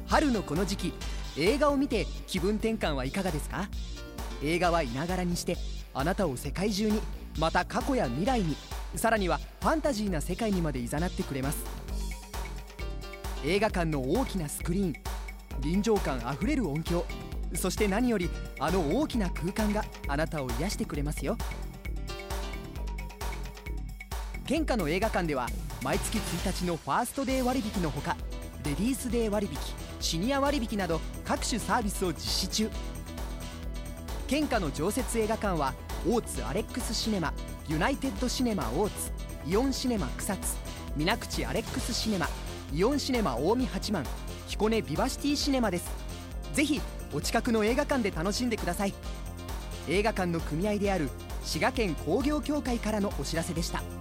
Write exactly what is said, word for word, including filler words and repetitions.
春のこの時期、映画を見て気分転換はいかがですか？映画はいながらにしてあなたを世界中に、また過去や未来に、さらにはファンタジーな世界にまで誘ってくれます。映画館の大きなスクリーン、臨場感あふれる音響、そして何よりあの大きな空間があなたを癒してくれますよ。ケンカの映画館では毎月ついたちのファーストデー割引のほか、レディースデー割引、シニア割引など各種サービスを実施中。ケンカの常設映画館は大津アレックスシネマ、ユナイテッドシネマ大津、イオンシネマ草津、水口アレックスシネマ、イオンシネマ近江八幡、彦根ビバシティシネマです。ぜひお近くの映画館で楽しんでください。映画館の組合である滋賀県工業協会からのお知らせでした。